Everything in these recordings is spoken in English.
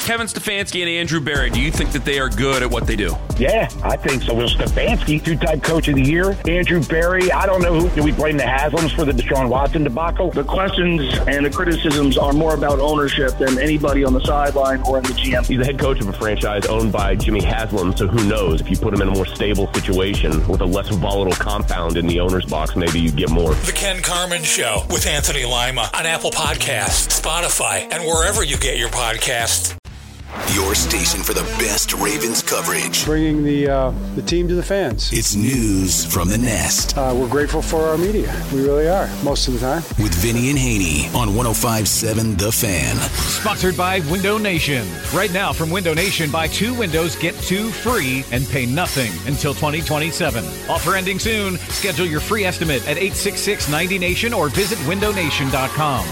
Kevin Stefanski and Andrew Berry, do you think that they are good at what they do? Yeah, I think so. Well, Stefanski, two-time coach of the year. Andrew Berry, I don't know who. Do we blame the Haslams for the Deshaun Watson debacle? The questions and the criticisms are more about ownership than anybody on the sideline or in the GM. He's the head coach of a franchise owned by Jimmy Haslam, so who knows? If you put him in a more stable situation with a less volatile compound in the owner's box, maybe you get more. The Ken Carman Show with Anthony Lima on Apple Podcasts, Spotify, and wherever you get your podcasts. Your station for the best Ravens coverage. Bringing the team to the fans. It's news from the Nest. We're grateful for our media. We really are, most of the time. With Vinny and Haney on 105.7 The Fan. Sponsored by Window Nation. Right now from Window Nation, buy 2 windows, get 2 free, and pay nothing until 2027. Offer ending soon. Schedule your free estimate at 866-90Nation or visit windownation.com.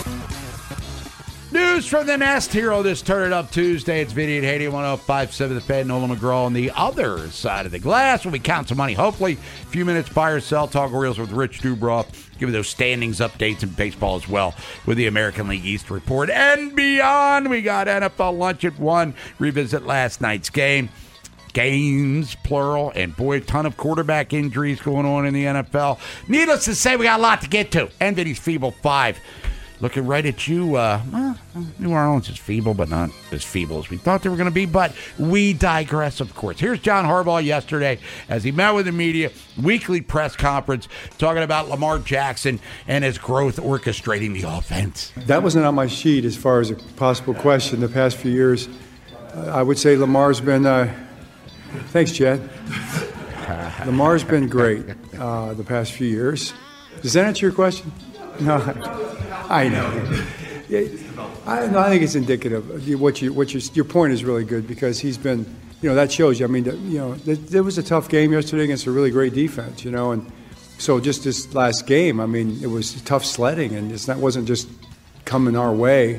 News from the Nest here on this Turn It Up Tuesday. It's Vinny and Haney, 105.7 The Fan. Nolan McGraw on the other side of the glass. When we count some money, hopefully a few minutes buy or sell. Talk Orioles with Rich Dubroff. Give you those standings updates in baseball as well with the American League East report and beyond. We got NFL Lunch at 1. Revisit last night's game. Games, plural, and boy, a ton of quarterback injuries going on in the NFL. Needless to say, we got a lot to get to. And Vinny's Feeble 5. Looking right at you. New Orleans is feeble, but not as feeble as we thought they were going to be. But we digress, of course. Here's John Harbaugh yesterday as he met with the media, weekly press conference, talking about Lamar Jackson and his growth orchestrating the offense. That wasn't on my sheet as far as a possible question the past few years. I would say Lamar's been thanks, Chad. Lamar's been great the past few years. Does that answer your question? No, I know. I think it's indicative. Your point is really good because he's been, that shows you. I mean, there was a tough game yesterday against a really great defense, and so just this last game, I mean, it was tough sledding, and that wasn't just coming our way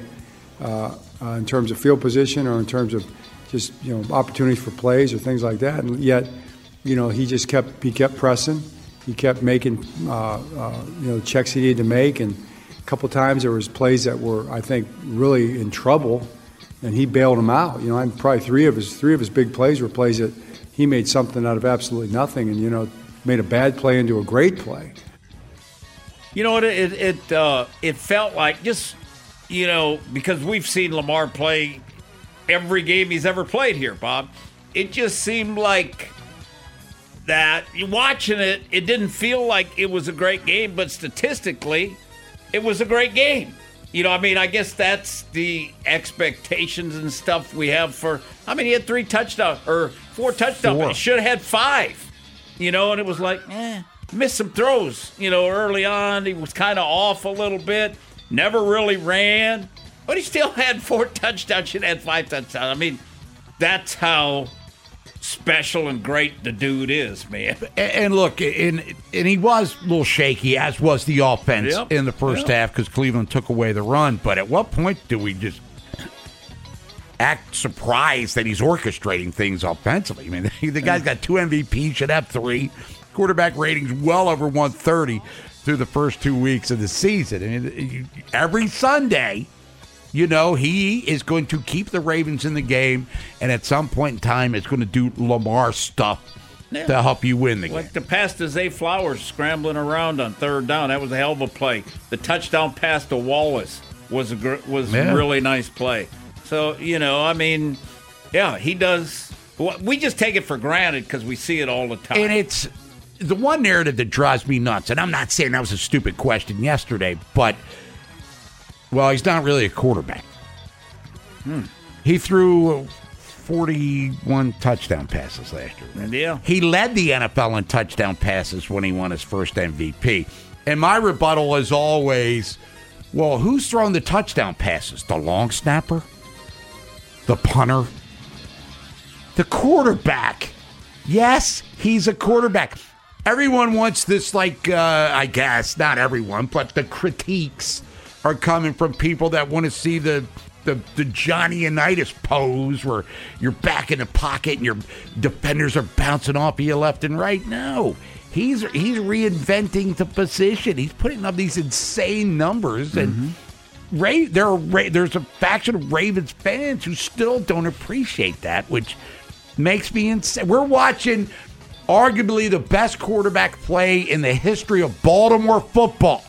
in terms of field position or in terms of just opportunities for plays or things like that, and yet, he kept pressing. He kept making, checks he needed to make, and a couple times there was plays that were, I think, really in trouble, and he bailed them out. Probably three of his big plays were plays that he made something out of absolutely nothing, and made a bad play into a great play. You know what? It felt like just, because we've seen Lamar play every game he's ever played here, Bob. It just seemed like that watching it didn't feel like it was a great game, but statistically, it was a great game. I guess that's the expectations and stuff we have for. He had 3 touchdowns or 4 touchdowns. He should have had 5. And it was like, missed some throws. Early on, he was kind of off a little bit. Never really ran, but he still had 4 touchdowns. Should have had 5 touchdowns. That's how special and great the dude is, man. And look, and he was a little shaky, as was the offense in the first half because Cleveland took away the run. But at what point do we just act surprised that he's orchestrating things offensively? The guy's got 2 MVPs, should have 3. Quarterback ratings well over 130 through the first 2 weeks of the season. Every Sunday, he is going to keep the Ravens in the game, and at some point in time, it's going to do Lamar stuff to help you win the game. Like the pass to Zay Flowers scrambling around on 3rd down. That was a hell of a play. The touchdown pass to Wallace was a really nice play. So, he does. We just take it for granted because we see it all the time. And it's the one narrative that drives me nuts, and I'm not saying that was a stupid question yesterday, but well, he's not really a quarterback. He threw 41 touchdown passes last year. Yeah. He led the NFL in touchdown passes when he won his first MVP. And my rebuttal is always, well, who's throwing the touchdown passes? The long snapper? The punter? The quarterback? Yes, he's a quarterback. Everyone wants this, I guess, not everyone, but the critiques are coming from people that want to see the Johnny-initis pose where you're back in the pocket and your defenders are bouncing off of you left and right. No, he's reinventing the position. He's putting up these insane numbers, and there's a faction of Ravens fans who still don't appreciate that, which makes me insane. We're watching arguably the best quarterback play in the history of Baltimore football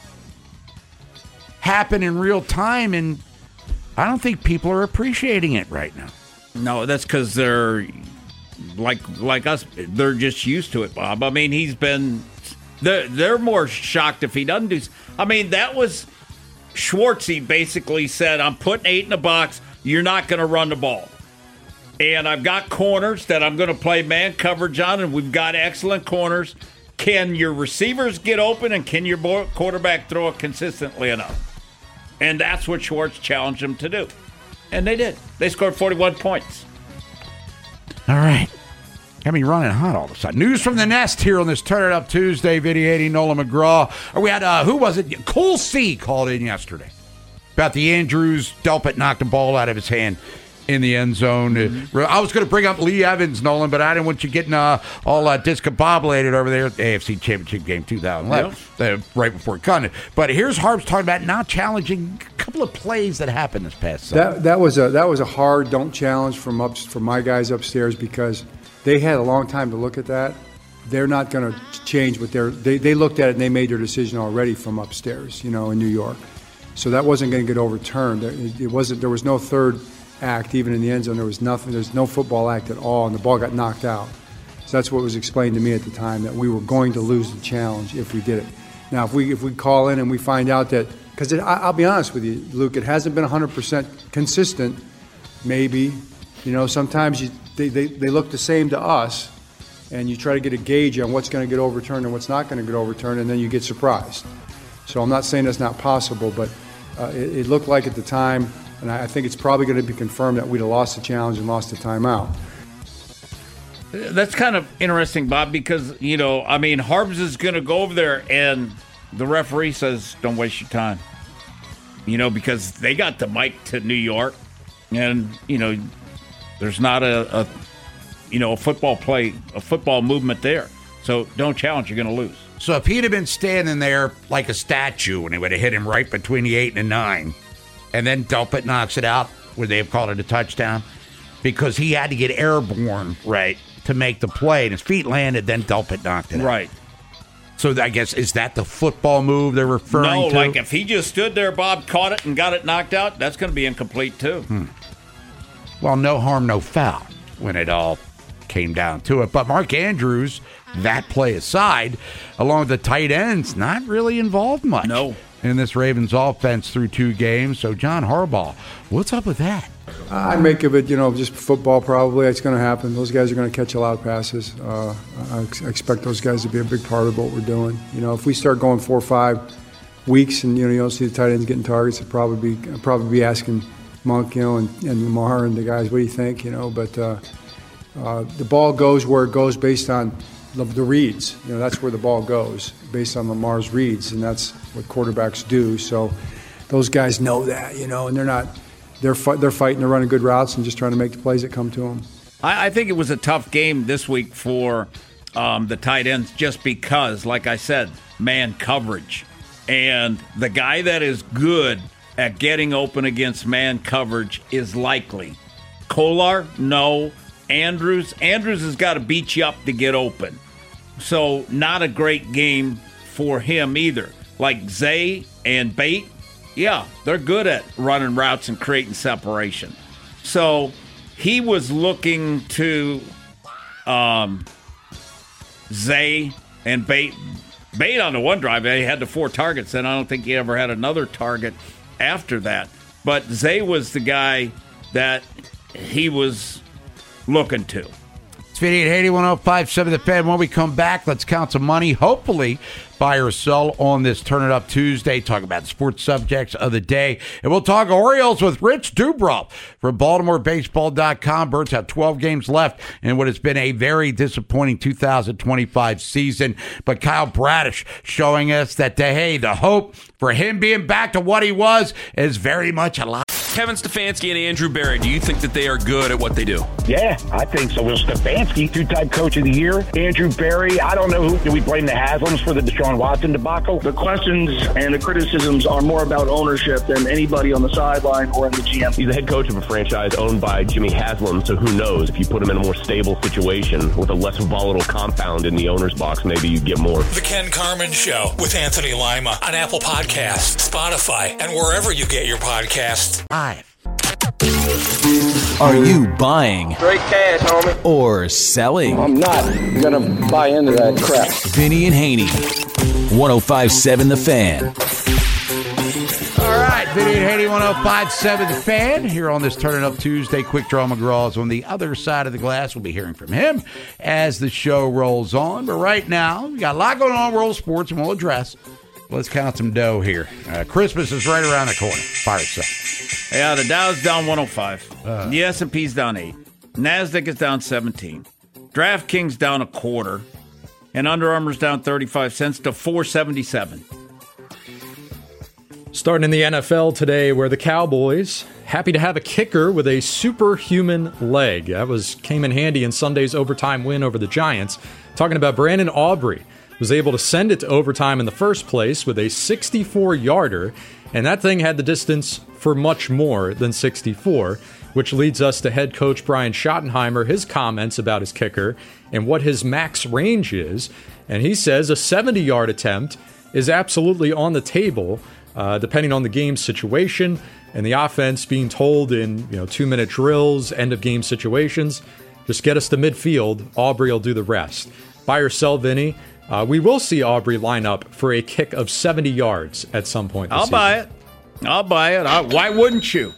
happen in real time, and I don't think people are appreciating it right now. No, that's because they're like us. They're just used to it, Bob. I mean, they're more shocked if he doesn't do. I mean, that was Schwartzy basically said, "I'm putting 8 in the box. You're not going to run the ball, and I've got corners that I'm going to play man coverage on, and we've got excellent corners. Can your receivers get open, and can your quarterback throw it consistently enough?" And that's what Schwartz challenged them to do. And they did. They scored 41 points. All right. Got me running hot all of a sudden. News from the Nest here on this Turn It Up Tuesday. Video Nolan McGraw. We had, who was it? Cole C called in yesterday about the Andrews. Delpit knocked the ball out of his hand in the end zone. I was going to bring up Lee Evans, Nolan, but I didn't want you getting all discombobulated over there at the AFC Championship game 2011, right before it cut. But here's Harbs talking about not challenging a couple of plays that happened this past Sunday. That was a hard don't challenge from my guys upstairs because they had a long time to look at that. They're not going to change what they looked at it and they made their decision already from upstairs, in New York. So that wasn't going to get overturned. There was no third act, even in the end zone. There was nothing. There's no football act at all, and the ball got knocked out. So that's what was explained to me at the time, that we were going to lose the challenge if we did it. Now, if we call in and we find out that, because I'll be honest with you, Luke, it hasn't been 100% consistent. Maybe, sometimes they look the same to us, and you try to get a gauge on what's going to get overturned and what's not going to get overturned, and then you get surprised. So I'm not saying that's not possible, but it looked like at the time. And I think it's probably going to be confirmed that we'd have lost the challenge and lost the timeout. That's kind of interesting, Bob, because, Harbs is going to go over there and the referee says, don't waste your time. Because they got the mic to New York and, there's not a football play, a football movement there. So don't challenge, you're going to lose. So if he'd have been standing there like a statue and it would have hit him right between the 8 and the 9, and then Delpit knocks it out, would they have called it a touchdown? Because he had to get airborne, right, to make the play. And his feet landed, then Delpit knocked it out. Right. So I guess, is that the football move they're referring to? No, like if he just stood there, Bob, caught it and got it knocked out, that's going to be incomplete too. Well, no harm, no foul when it all came down to it. But Mark Andrews, that play aside, along with the tight ends, not really involved much. No. In this Ravens offense through 2 games. So, John Harbaugh, what's up with that? I make of it, just football probably. It's going to happen. Those guys are going to catch a lot of passes. I expect those guys to be a big part of what we're doing. If we start going 4 or 5 weeks and, you don't see the tight ends getting targets, I'd probably be asking Monk, and Lamar and the guys, what do you think? But the ball goes where it goes based on the reads. That's where the ball goes, based on Lamar's reads, and that's what quarterbacks do. So those guys know that, and they're fighting to run good routes and just trying to make the plays that come to them. I think it was a tough game this week for the tight ends just because, like I said, man coverage. And the guy that is good at getting open against man coverage is likely. Kolar, no. Andrews has got to beat you up to get open. So not a great game for him either. Like Zay and Bate, yeah, they're good at running routes and creating separation. So he was looking to Zay and Bate. Bate on the one drive, he had the 4 targets, and I don't think he ever had another target after that. But Zay was the guy that he was looking to. It's 5880-1057 The Fan. When we come back, let's count some money. Hopefully, buy or sell on this Turn It Up Tuesday. Talk about sports subjects of the day. And we'll talk Orioles with Rich Dubroff from BaltimoreBaseball.com. Birds have 12 games left in what has been a very disappointing 2025 season. But Kyle Bradish showing us that, the hope for him being back to what he was is very much alive. Kevin Stefanski and Andrew Berry, do you think that they are good at what they do? Yeah, I think so. Will Stefanski, two-time coach of the year. Andrew Berry, I don't know do we blame the Haslams for the Deshaun Watson debacle? The questions and the criticisms are more about ownership than anybody on the sideline or in the GM. He's the head coach of a franchise owned by Jimmy Haslam, so who knows? If you put him in a more stable situation with a less volatile compound in the owner's box, maybe you get more. The Ken Carman Show with Anthony Lima on Apple Podcasts, Spotify, and wherever you get your podcasts. Are you buying Straight cash, homie. or selling? I'm not going to buy into that crap. Vinny and Haney, 105.7 The Fan. All right, Vinny and Haney, 105.7 The Fan. Here on this Turn It Up Tuesday, Quick Draw McGraw is on the other side of the glass. We'll be hearing from him as the show rolls on. But right now, we got a lot going on in world sports, and we'll address. Let's count some dough here. Christmas is right around the corner. Fire yourself. Yeah, the Dow's down 105. The S&P's down 8. NASDAQ is down 17. DraftKings down a quarter. And Under Armour's down 35 cents to 477. Starting in the NFL today, where the Cowboys happy to have a kicker with a superhuman leg. That came in handy in Sunday's overtime win over the Giants. Talking about Brandon Aubrey. Was able to send it to overtime in the first place with a 64-yarder, and that thing had the distance for much more than 64, which leads us to head coach Brian Schottenheimer, his comments about his kicker and what his max range is. And he says a 70-yard attempt is absolutely on the table, depending on the game situation and the offense being told in 2-minute drills, end-of-game situations, just get us to midfield, Aubrey will do the rest. Buy or sell, Vinny. We will see Aubrey line up for a kick of 70 yards at some point this season. I'll buy it. Why wouldn't you?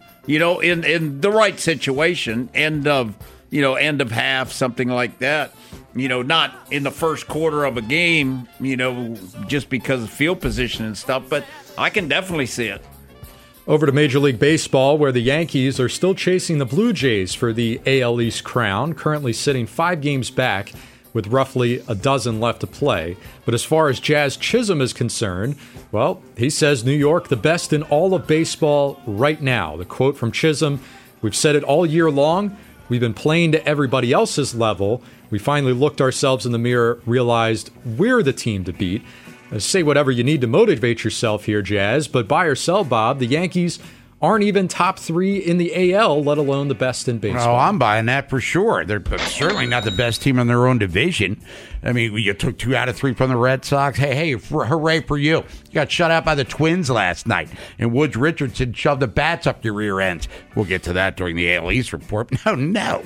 In the right situation, end of half, something like that. Not in the first quarter of a game, just because of field position and stuff, but I can definitely see it. Over to Major League Baseball, where the Yankees are still chasing the Blue Jays for the AL East crown, currently sitting 5 games back with roughly a dozen left to play. But as far as Jazz Chisholm is concerned, well, he says New York the best in all of baseball right now. The quote from Chisholm, we've said it all year long, we've been playing to everybody else's level. We finally looked ourselves in the mirror, realized we're the team to beat. Say whatever you need to motivate yourself here, Jazz, but buy or sell, Bob, the Yankees aren't even top 3 in the AL, let alone the best in baseball. Oh, I'm buying that for sure. They're certainly not the best team in their own division. I mean, you took 2 out of 3 from the Red Sox. Hey, hooray for you. You got shut out by the Twins last night, and Woods Richardson shoved the bats up your rear ends. We'll get to that during the AL East report. No.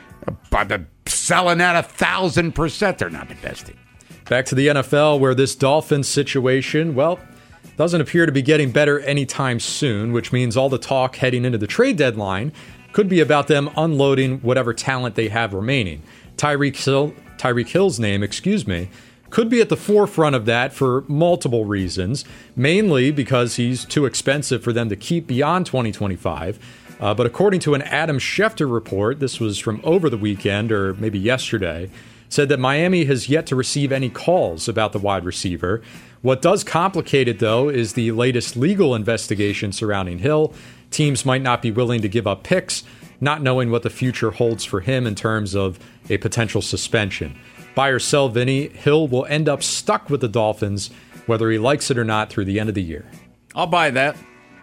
But selling at 1,000%, they're not the best team. Back to the NFL, where this Dolphins situation, well, doesn't appear to be getting better anytime soon, which means all the talk heading into the trade deadline could be about them unloading whatever talent they have remaining. Tyreek Hill's name, could be at the forefront of that for multiple reasons, mainly because he's too expensive for them to keep beyond 2025. But according to an Adam Schefter report, this was from over the weekend or maybe yesterday, said that Miami has yet to receive any calls about the wide receiver. What does complicate it, though, is the latest legal investigation surrounding Hill. Teams might not be willing to give up picks, not knowing what the future holds for him in terms of a potential suspension. Buy or sell, Vinny, Hill will end up stuck with the Dolphins, whether he likes it or not, through the end of the year. I'll buy that.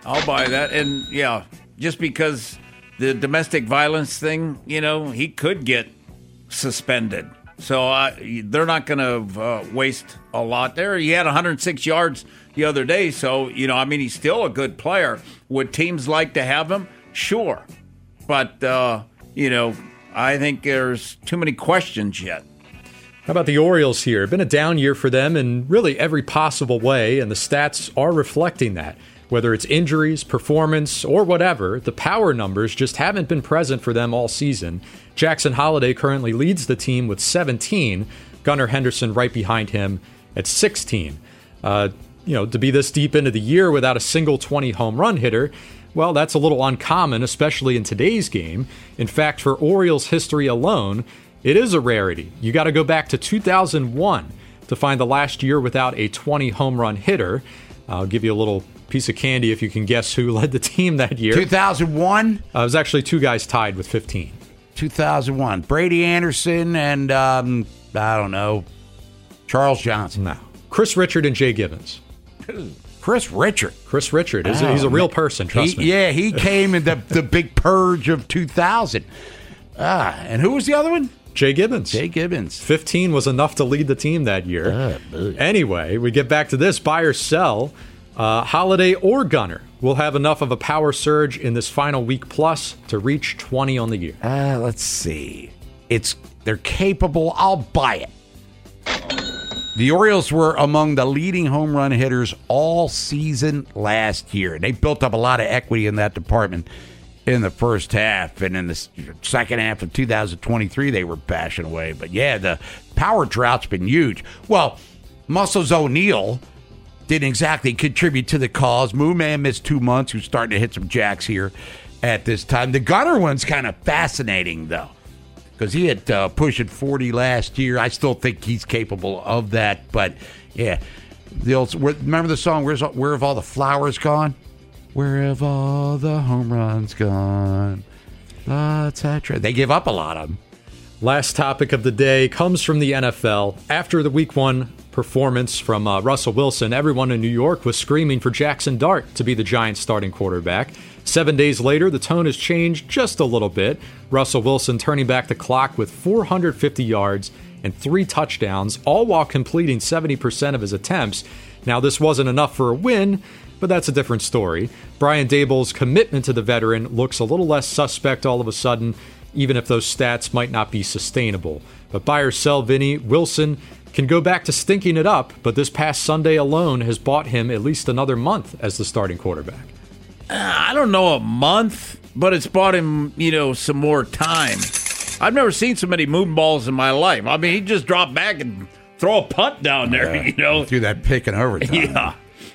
And, yeah, just because the domestic violence thing, he could get suspended. So they're not going to waste a lot there. He had 106 yards the other day. So, he's still a good player. Would teams like to have him? Sure. But, I think there's too many questions yet. How about the Orioles here? Been a down year for them in really every possible way, and the stats are reflecting that. Whether it's injuries, performance, or whatever, the power numbers just haven't been present for them all season. Jackson Holliday currently leads the team with 17. Gunnar Henderson right behind him at 16. To be this deep into the year without a single 20 home run hitter, well, that's a little uncommon, especially in today's game. In fact, for Orioles history alone, it is a rarity. You got to go back to 2001 to find the last year without a 20 home run hitter. I'll give you a little piece of candy if you can guess who led the team that year. 2001? It was actually two guys tied with 15. 2001. Brady Anderson and, I don't know, Charles Johnson. No. Chris Richard and Jay Gibbons. Chris Richard. Chris Richard. He's a real person, trust me. Yeah, he came in the big purge of 2000. And who was the other one? Jay Gibbons. 15 was enough to lead the team that year. Anyway, we get back to this. Buy or sell. Holiday or Gunner will have enough of a power surge in this final week plus to reach 20 on the year. Let's see. They're capable. I'll buy it. The Orioles were among the leading home run hitters all season last year. They built up a lot of equity in that department in the first half, and in the second half of 2023, they were bashing away. But yeah, the power drought's been huge. Well, Muscles O'Neal didn't exactly contribute to the cause. Moon Man missed 2 months, who's starting to hit some jacks here at this time. The Gunner one's kind of fascinating, though, because he had pushing 40 last year. I still think he's capable of that. But yeah, remember the song, Where Have All the Flowers Gone? Where have all the home runs gone? etc. They give up a lot of them. Last topic of the day comes from the NFL. After the Week 1 performance from Russell Wilson, everyone in New York was screaming for Jackson Dart to be the Giants' starting quarterback. 7 days later, the tone has changed just a little bit. Russell Wilson turning back the clock with 450 yards and 3 touchdowns, all while completing 70% of his attempts. Now, this wasn't enough for a win, but that's a different story. Brian Daboll's commitment to the veteran looks a little less suspect all of a sudden, even if those stats might not be sustainable. But buy or sell, Vinny, Wilson can go back to stinking it up, but this past Sunday alone has bought him at least another month as the starting quarterback. I don't know a month, but it's bought him, some more time. I've never seen so many moon balls in my life. I mean, he just dropped back and throw a punt down there, Threw that pick in overtime. Yeah.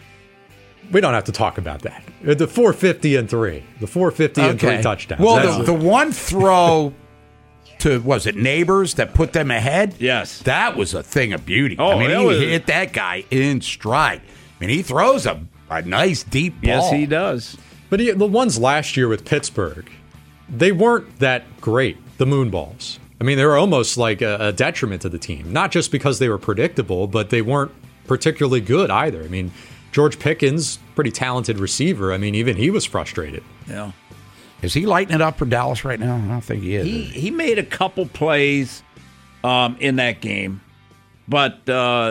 We don't have to talk about that. The 450 and 3. The 450 and 3 touchdowns. Well, the one throw to, was it Neighbors that put them ahead? Yes. That was a thing of beauty. Oh, he hit that guy in stride. He throws a nice deep ball. Yes, he does. But the ones last year with Pittsburgh, they weren't that great, the moon balls. They were almost like a detriment to the team. Not just because they were predictable, but they weren't particularly good either. George Pickens, pretty talented receiver. Even he was frustrated. Yeah. Is he lighting it up for Dallas right now? I don't think he is. He made a couple plays in that game, but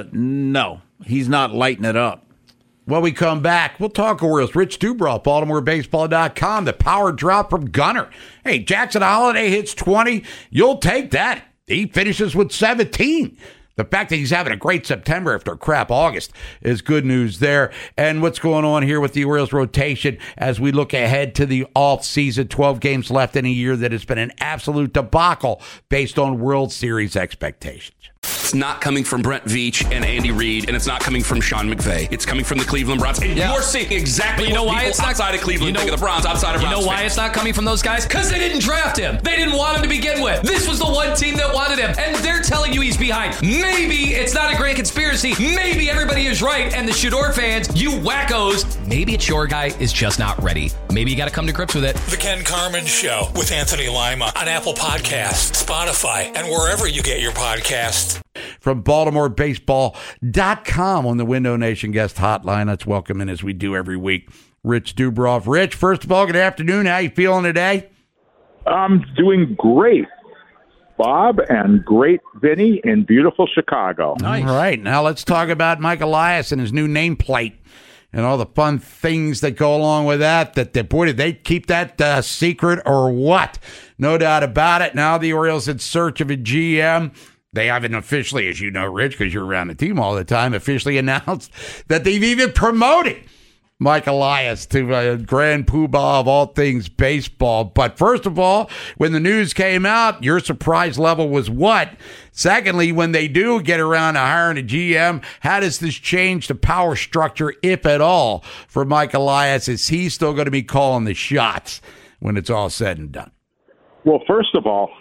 no, he's not lighting it up. When we come back, we'll talk Orioles. Rich Dubroff, BaltimoreBaseball.com. The power drop from Gunner. Hey, Jackson Holiday hits 20. You'll take that. He finishes with 17. The fact that he's having a great September after a crap August is good news there. And what's going on here with the Orioles rotation as we look ahead to the off-season, 12 games left in a year that has been an absolute debacle based on World Series expectations. It's not coming from Brent Veach and Andy Reid, and it's not coming from Sean McVay. It's coming from the Cleveland Browns. And you're seeing exactly what people outside of Cleveland think of the Browns, outside of Browns You know why fans. it's not coming from those guys? Because they didn't draft him. They didn't want him to begin with. This was the one team that wanted him, and they're telling you he's behind. Maybe it's not a grand conspiracy. Maybe everybody is right, and the Shador fans, you wackos, maybe it's your guy is just not ready. Maybe you got to come to grips with it. The Ken Carman Show with Anthony Lima on Apple Podcasts, Spotify, and wherever you get your podcasts. From BaltimoreBaseball.com on the Window Nation guest hotline. Let's welcome in, as we do every week, Rich Dubroff. Rich, first of all, good afternoon. How you feeling today? I'm doing great, Bob, and great Vinny in beautiful Chicago. Nice. All right, now let's talk about Mike Elias and his new nameplate and all the fun things that go along with that. Boy, did they keep that secret or what? No doubt about it. Now the Orioles in search of a GM. They haven't officially, as you know, Rich, because you're around the team all the time, officially announced that they've even promoted Mike Elias to a grand poobah of all things baseball. But first of all, when the news came out, your surprise level was what? Secondly, when they do get around to hiring a GM, how does this change the power structure, if at all, for Mike Elias? Is he still going to be calling the shots when it's all said and done? Well, first of all,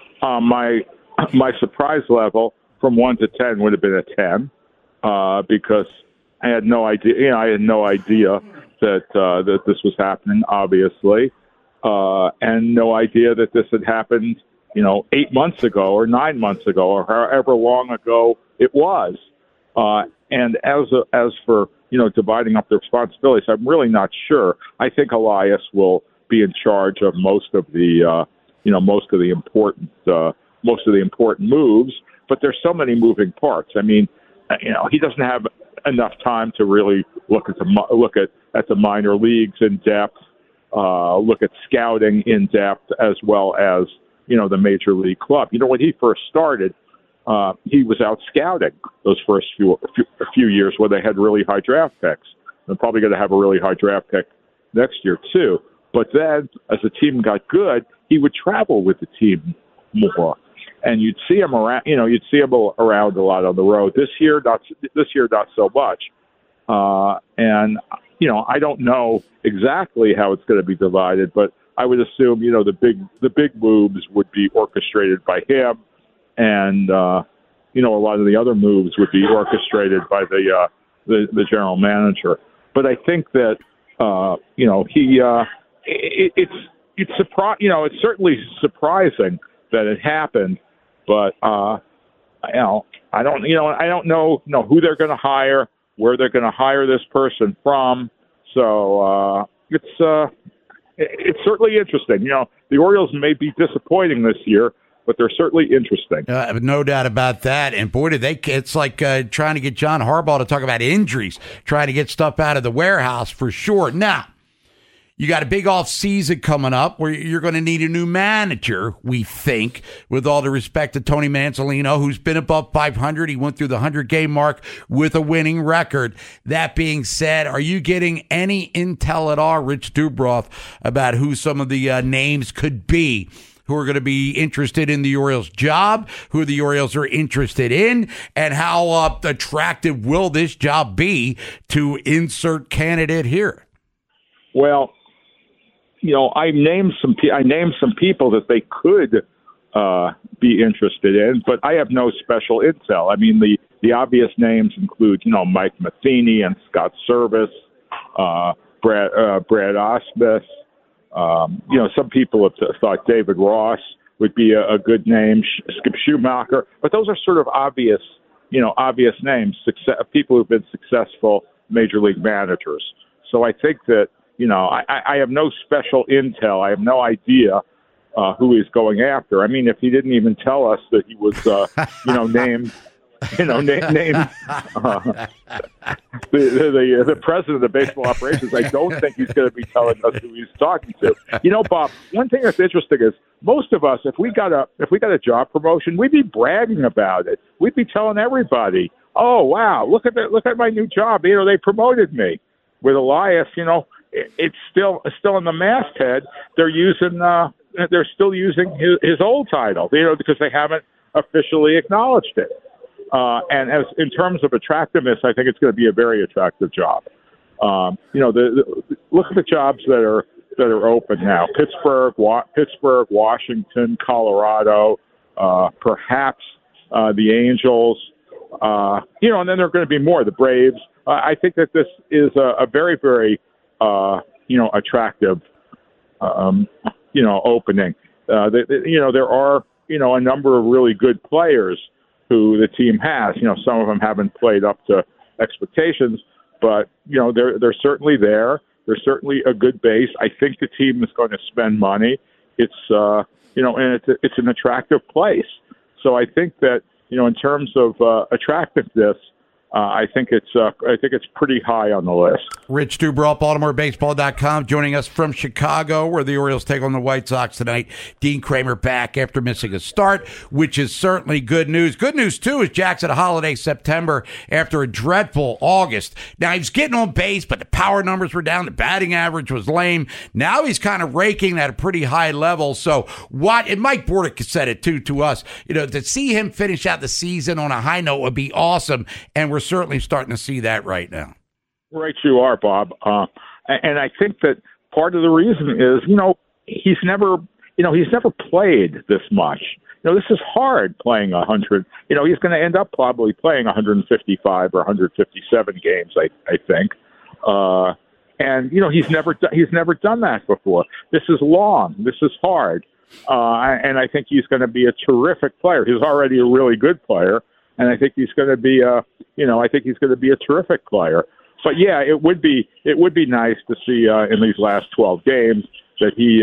my surprise level from 1 to 10 would have been a 10 because I had no idea. I had no idea that this was happening, obviously, and no idea that this had happened, 8 months ago or 9 months ago or however long ago it was. And as for dividing up the responsibilities, I'm really not sure. I think Elias will be in charge of most of the important moves, but there's so many moving parts. I mean, he doesn't have enough time to really look at the minor leagues in depth, look at scouting in depth, as well as the major league club. When he first started, he was out scouting those first few years where they had really high draft picks. They're probably going to have a really high draft pick next year too. But then, as the team got good, he would travel with the team more, and you'd see him around. You'd see him around a lot on the road. This year, not so much. And I don't know exactly how it's going to be divided, but I would assume the big moves would be orchestrated by him, and a lot of the other moves would be orchestrated by the general manager. But I think that it's certainly surprising that it happened, but I don't know who they're going to hire, where they're going to hire this person from. So it's certainly interesting. The Orioles may be disappointing this year, but they're certainly interesting. No doubt about that. And boy, it's like trying to get John Harbaugh to talk about injuries, trying to get stuff out of the warehouse for sure. Now, you got a big off season coming up where you're going to need a new manager, we think, with all due respect to Tony Manzolino, who's been above 500. He went through the 100-game mark with a winning record. That being said, are you getting any intel at all, Rich Dubroff, about who some of the names could be who are going to be interested in the Orioles job, who the Orioles are interested in, and how attractive will this job be to insert candidate here? Well, I named some people that they could be interested in, but I have no special intel. I mean, the obvious names include, Mike Matheny and Scott Service, Brad Ausmus. Some people have thought David Ross would be a good name, Skip Schumacher, but those are sort of obvious names, people who've been successful major league managers. So I think that, I have no special intel. I have no idea who he's going after. I mean, if he didn't even tell us that he was, named, the president of baseball operations, I don't think he's going to be telling us who he's talking to. Bob, one thing that's interesting is most of us, if we got a job promotion, we'd be bragging about it. We'd be telling everybody, "Oh wow, look at my new job. They promoted me." With Elias, it's still in the masthead. They're still using his old title, because they haven't officially acknowledged it. And as in terms of attractiveness, I think it's going to be a very attractive job. Look at the jobs that are open now: Pittsburgh, Washington, Colorado, perhaps the Angels. And then there are going to be more. The Braves. I think that this is a very, very attractive, opening. There are, a number of really good players who the team has. Some of them haven't played up to expectations, but, they're certainly there. They're certainly a good base. I think the team is going to spend money. It's, and it's an attractive place. So I think that, in terms of attractiveness, I think it's pretty high on the list. Rich Dubroff, BaltimoreBaseball.com, joining us from Chicago, where the Orioles take on the White Sox tonight. Dean Kramer back after missing a start, which is certainly good news. Good news, too, is Jack's had a holiday September after a dreadful August. Now, he was getting on base, but the power numbers were down. The batting average was lame. Now he's kind of raking at a pretty high level. So and Mike Bordick said it, too, to us, to see him finish out the season on a high note would be awesome, and we're certainly starting to see that right now. Right, you are, Bob. And I think that part of the reason is, he's never played this much. This is hard playing 100. He's going to end up probably playing 155 or 157 games, I think. And he's never done that before. This is long. This is hard. And I think he's going to be a terrific player. He's already a really good player, and I think he's going to be a terrific player. But yeah, it would be nice to see in these last 12 games that he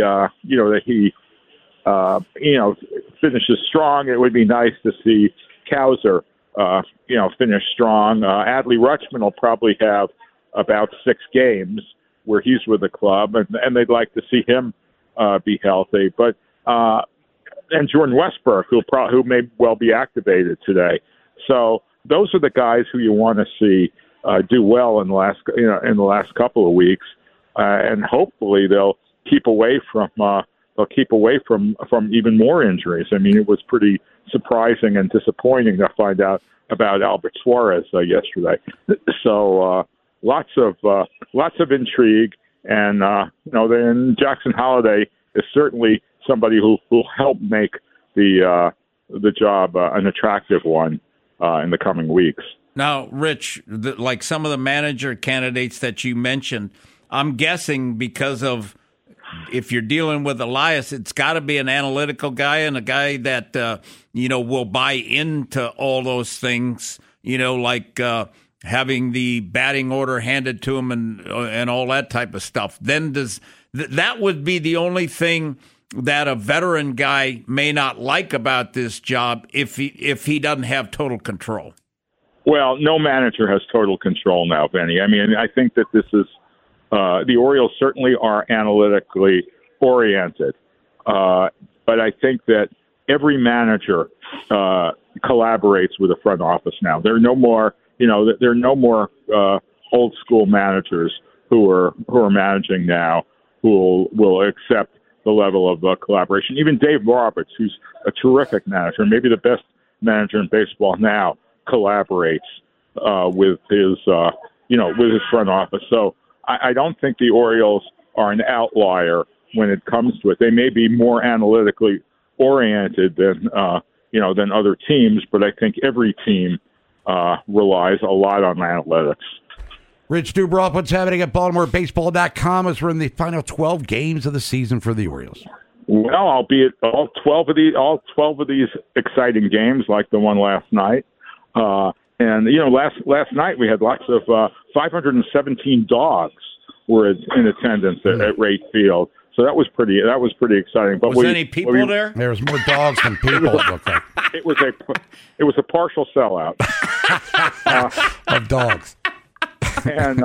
finishes strong. It would be nice to see Cowser finish strong. Adley Rutschman will probably have about 6 games where he's with the club, and they'd like to see him be healthy. But and Jordan Westbrook, who may well be activated today. So those are the guys who you want to see do well in the last couple of weeks, and hopefully they'll keep away from even more injuries. I mean, it was pretty surprising and disappointing to find out about Albert Suarez yesterday. So lots of intrigue, and then Jackson Holliday is certainly somebody who will help make the job an attractive one in the coming weeks. Now, Rich, like some of the manager candidates that you mentioned, I'm guessing because of if you're dealing with Elias, it's got to be an analytical guy and a guy that will buy into all those things. Like having the batting order handed to him and all that type of stuff. Then that would be the only thing that a veteran guy may not like about this job if he doesn't have total control. Well, no manager has total control now, Benny. I mean, I think that this is the Orioles certainly are analytically oriented, but I think that every manager collaborates with the front office now. There are no more, old school managers who are managing now who will accept the level of collaboration. Even Dave Roberts, who's a terrific manager, maybe the best manager in baseball now, collaborates with his front office. So I don't think the Orioles are an outlier when it comes to it. They may be more analytically oriented than other teams, but I think every team relies a lot on analytics. Rich Dubroff, what's happening at BaltimoreBaseball.com as we're in the final 12 games of the season for the Orioles? Well, I'll be at all 12 of these exciting games, like the one last night. Last night we had lots of 517 dogs were in attendance at Rate Field, so that was pretty exciting. But was any people there? There was more dogs than people. It looked like it was a partial sellout of dogs. And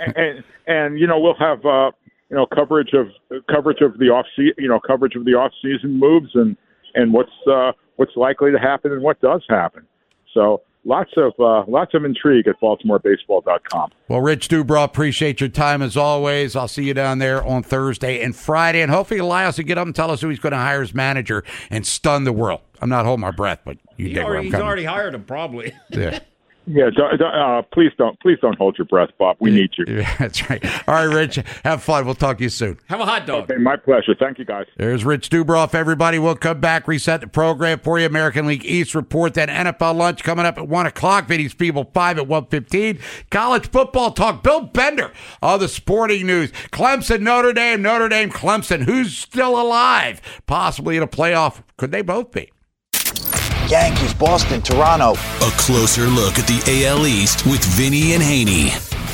we'll have coverage of the off season moves and what's likely to happen and what does happen. So lots of intrigue at BaltimoreBaseball.com. Well, Rich Dubroff, appreciate your time as always. I'll see you down there on Thursday and Friday, and hopefully Elias will get up and tell us who he's going to hire as manager and stun the world. I'm not holding my breath, but he's already hired him, probably. Yeah. Yeah, please don't hold your breath, Bob. We need you. Yeah, that's right. All right, Rich, have fun. We'll talk to you soon. Have a hot dog. Okay, my pleasure. Thank you, guys. There's Rich Dubroff, everybody. We'll come back, reset the program for you. American League East report, then NFL lunch coming up at 1 o'clock. Vinny's People 5 at 1:15. College football talk. Bill Bender on the sporting news. Clemson, Notre Dame, Clemson. Who's still alive? Possibly in a playoff. Could they both be? Yankees, Boston, Toronto. A closer look at the AL East with Vinny and Haney.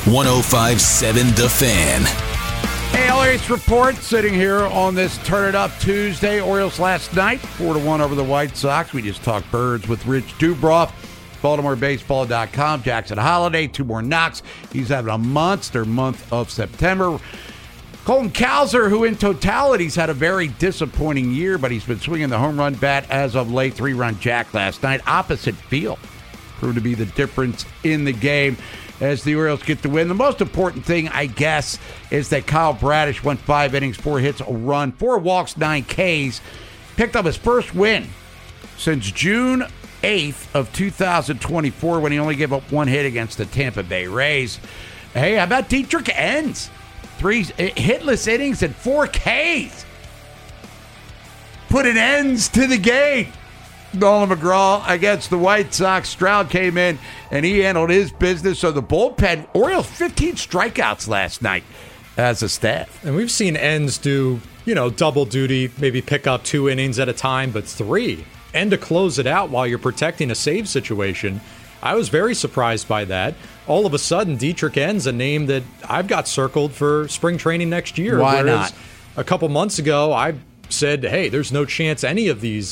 105.7 The Fan. AL East report sitting here on this Turn It Up Tuesday. Orioles last night, 4-1 over the White Sox. We just talked birds with Rich Dubroff. BaltimoreBaseball.com. Jackson Holliday, 2 more knocks. He's having a monster month of September. Colton Cowser, who in totality has had a very disappointing year, but he's been swinging the home run bat as of late. 3-run jack last night. Opposite field proved to be the difference in the game as the Orioles get the win. The most important thing, I guess, is that Kyle Bradish went 5 innings, 4 hits, a run, 4 walks, 9 Ks. Picked up his first win since June 8th of 2024 when he only gave up 1 hit against the Tampa Bay Rays. Hey, how about Dietrich Enns? 3 hitless innings and 4 Ks. Put an ends to the game. Nolan McGraw against the White Sox. Stroud came in and he handled his business. So the bullpen, Orioles 15 strikeouts last night. as a staff. And we've seen ends do, double duty, maybe pick up 2 innings at a time, but 3. And to close it out while you're protecting a save situation. I was very surprised by that. All of a sudden, Dietrich End's a name that I've got circled for spring training next year. Why not? A couple months ago, I said, hey, there's no chance any of these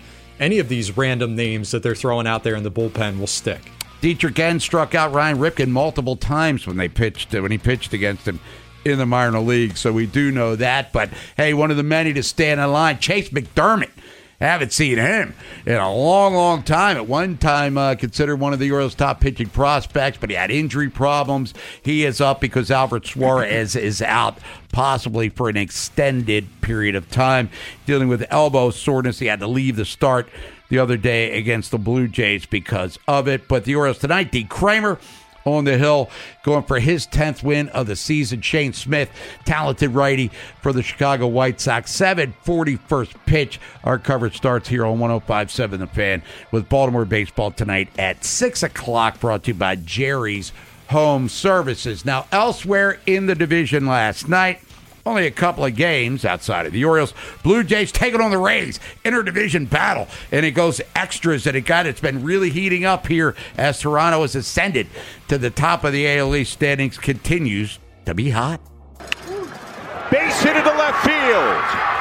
random names that they're throwing out there in the bullpen will stick. Dietrich End struck out Ryan Ripken multiple times when he pitched against him in the minor league, so we do know that. But, hey, one of the many to stand in line, Chase McDermott. I haven't seen him in a long, long time. At one time, considered one of the Orioles' top pitching prospects, but he had injury problems. He is up because Albert Suarez is out, possibly for an extended period of time, dealing with elbow soreness. He had to leave the start the other day against the Blue Jays because of it. But the Orioles tonight, D. Kramer on the hill, going for his 10th win of the season. Shane Smith, talented righty for the Chicago White Sox. 7:40 first pitch. Our coverage starts here on 105.7 The Fan with Baltimore baseball tonight at 6 o'clock, brought to you by Jerry's Home Services. Now, elsewhere in the division last night, only a couple of games outside of the Orioles. Blue Jays taking on the Rays. Interdivision battle. And it goes extras. And it's been really heating up here as Toronto has ascended to the top of the AL East standings. Continues to be hot. Base hit into left field.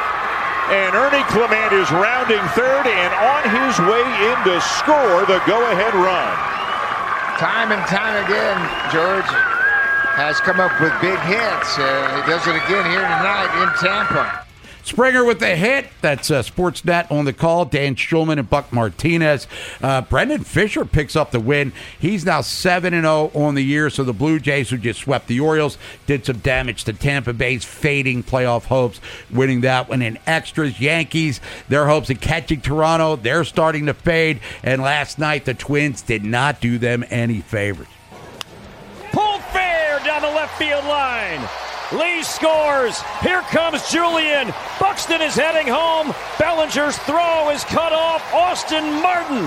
And Ernie Clement is rounding third and on his way in to score the go-ahead run. Time and time again, George has come up with big hits. He does it again here tonight in Tampa. Springer with the hit. That's Sportsnet on the call. Dan Schulman and Buck Martinez. Brendan Fisher picks up the win. He's now 7-0 on the year. So the Blue Jays, who just swept the Orioles, did some damage to Tampa Bay's fading playoff hopes, winning that one in extras. Yankees, their hopes of catching Toronto, they're starting to fade. And last night, the Twins did not do them any favors. Pulled fair down the left field line. Lee scores. Here comes Julian. Buxton is heading home. Bellinger's throw is cut off. Austin Martin.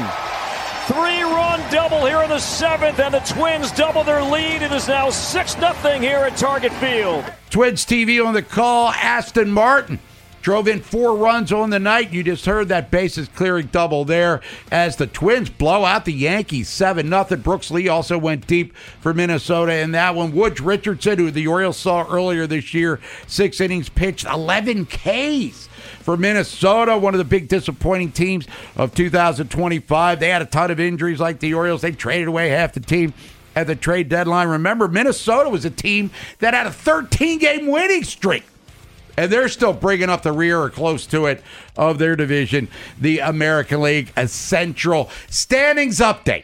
3-run double here in the 7th, and the Twins double their lead. It is now 6-0 here at Target Field. Twins TV on the call. Aston Martin drove in 4 runs on the night. You just heard that bases clearing double there as the Twins blow out the Yankees 7-0. Brooks Lee also went deep for Minnesota in that one. Woods Richardson, who the Orioles saw earlier this year, 6 innings pitched, 11 Ks for Minnesota, one of the big disappointing teams of 2025. They had a ton of injuries like the Orioles. They traded away half the team at the trade deadline. Remember, Minnesota was a team that had a 13-game winning streak. And they're still bringing up the rear or close to it of their division, the American League Central. Standings update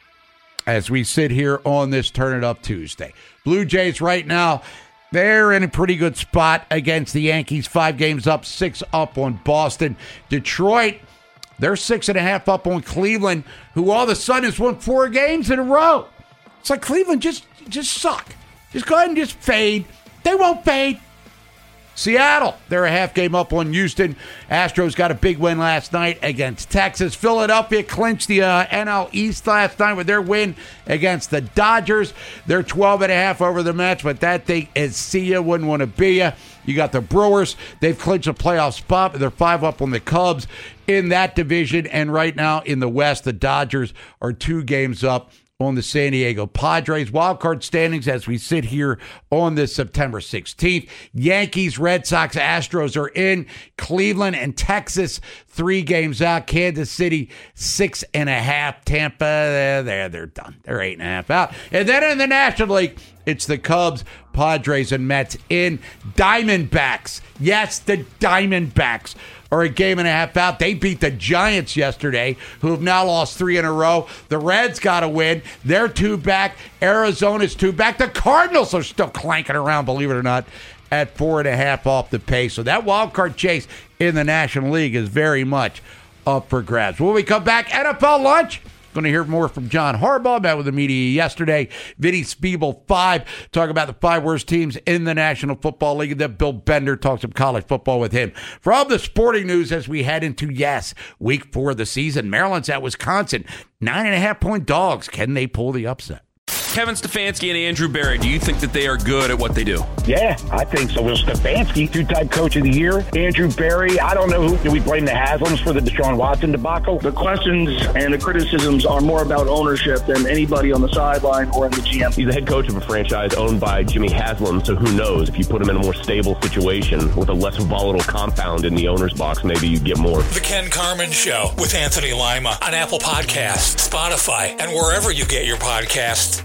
as we sit here on this Turn It Up Tuesday. Blue Jays right now, they're in a pretty good spot against the Yankees. 5 games up, 6 up on Boston. Detroit, they're 6.5 up on Cleveland, who all of a sudden has won 4 games in a row. It's like Cleveland just suck. Just go ahead and just fade. They won't fade. Seattle, they're a half game up on Houston. Astros got a big win last night against Texas. Philadelphia clinched the NL East last night with their win against the Dodgers. They're 12.5 over the Mets, but that thing is see ya, wouldn't want to be ya. You got the Brewers. They've clinched a playoff spot, but they're 5 up on the Cubs in that division. And right now in the West, the Dodgers are 2 games up on the San Diego Padres. Wildcard standings as we sit here on this September 16th. Yankees, Red Sox, Astros are in. Cleveland and Texas, 3 games out. Kansas City, 6.5. Tampa, they're done. They're 8.5 out. And then in the National League, it's the Cubs, Padres, and Mets in. Diamondbacks. Yes, the Diamondbacks are a game and a half out. They beat the Giants yesterday, who have now lost 3 in a row. The Reds got a win. They're 2 back. Arizona's 2 back. The Cardinals are still clanking around, believe it or not, at 4.5 off the pace. So that wild card chase in the National League is very much up for grabs. When we come back, NFL lunch. Going to hear more from John Harbaugh. Met with the media yesterday. Vinny Spiegel 5. Talk about the 5 worst teams in the National Football League. And then Bill Bender talks some college football with him. From the sporting news as we head into, week 4 of the season. Maryland's at Wisconsin. 9.5-point dogs. Can they pull the upset? Kevin Stefanski and Andrew Berry, do you think that they are good at what they do? Yeah, I think so. Will Stefanski, two-time coach of the year. Andrew Berry, I don't know who. Do we blame the Haslams for the Deshaun Watson debacle? The questions and the criticisms are more about ownership than anybody on the sideline or in the GM. He's the head coach of a franchise owned by Jimmy Haslam, so who knows? If you put him in a more stable situation with a less volatile compound in the owner's box, maybe you get more. The Ken Carman Show with Anthony Lima on Apple Podcasts, Spotify, and wherever you get your podcasts.